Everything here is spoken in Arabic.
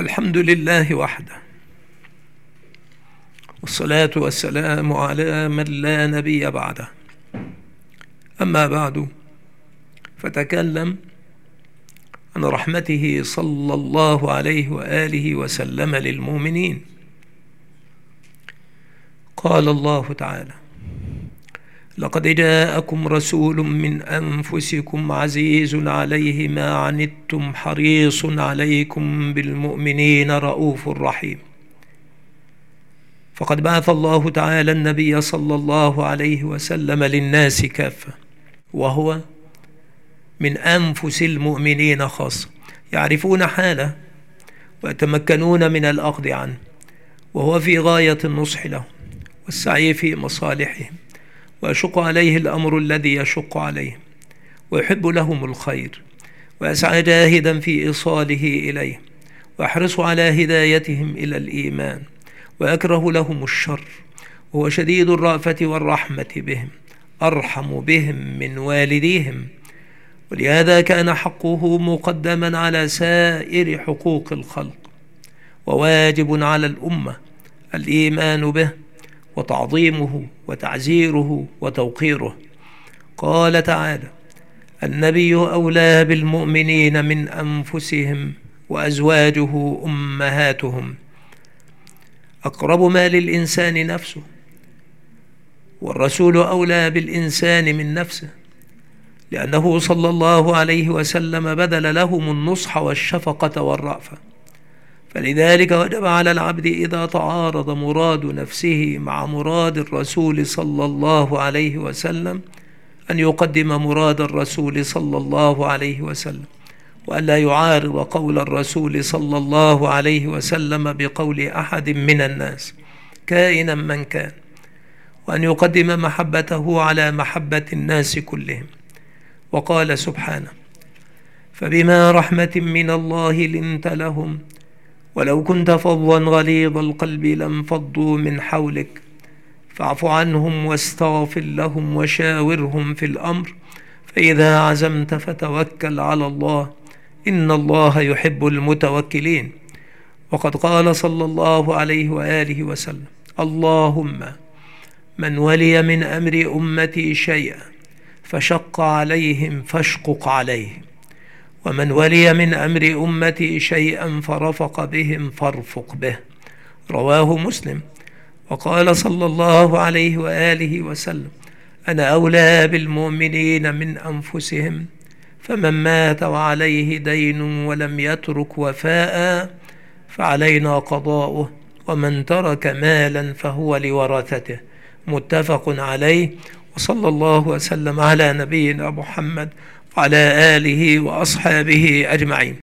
الحمد لله وحده، والصلاة والسلام على من لا نبي بعده. أما بعد، فتكلم عن رحمته صلى الله عليه وآله وسلم للمؤمنين. قال الله تعالى: لقد جاءكم رسول من أنفسكم عزيز عليه ما عنتم حريص عليكم بالمؤمنين رؤوف رحيم. فقد بعث الله تعالى النبي صلى الله عليه وسلم للناس كافة، وهو من أنفس المؤمنين خاصة، يعرفون حاله ويتمكنون من الأخذ عنه، وهو في غاية النصح لهم والسعي في مصالحهم، ويشق عليه الأمر الذي يشق عليهم، ويحب لهم الخير، ويسعى جاهدا في إيصاله إليهم، ويحرص على هدايتهم إلى الإيمان، ويكره لهم الشر، وهو شديد الرأفة والرحمة بهم، أرحم بهم من والديهم. ولهذا كان حقه مقدما على سائر حقوق الخلق، وواجب على الأمة الإيمان به وتعظيمه وتعزيره وتوقيره. قال تعالى: النبي أولى بالمؤمنين من أنفسهم وأزواجه أمهاتهم. أقرب ما للإنسان نفسه، والرسول أولى بالإنسان من نفسه، لأنه صلى الله عليه وسلم بذل لهم النصح والشفقة والرأفة. فلذلك وجب على العبد إذا تعارض مراد نفسه مع مراد الرسول صلى الله عليه وسلم أن يقدم مراد الرسول صلى الله عليه وسلم، وألا يعارض قول الرسول صلى الله عليه وسلم بقول أحد من الناس كائنا من كان، وأن يقدم محبته على محبة الناس كلهم. وقال سبحانه: فبما رحمة من الله لنت لهم ولو كنت فظا غليظ القلب لانفضوا من حولك فاعف عنهم واستغفر لهم وشاورهم في الأمر فإذا عزمت فتوكل على الله إن الله يحب المتوكلين. وقد قال صلى الله عليه وآله وسلم: اللهم من ولي من أمر أمتي شيئا فشق عليهم فاشقق عليه، ومن ولي من أمر أمتي شيئا فرفق بهم فارفق به. رواه مسلم. وقال صلى الله عليه وآله وسلم: أنا أولى بالمؤمنين من أنفسهم، فمن مات وعليه دين ولم يترك وفاء فعلينا قضاؤه، ومن ترك مالا فهو لورثته. متفق عليه. وصلى الله وسلم على نبينا محمد وعلى آله وأصحابه أجمعين.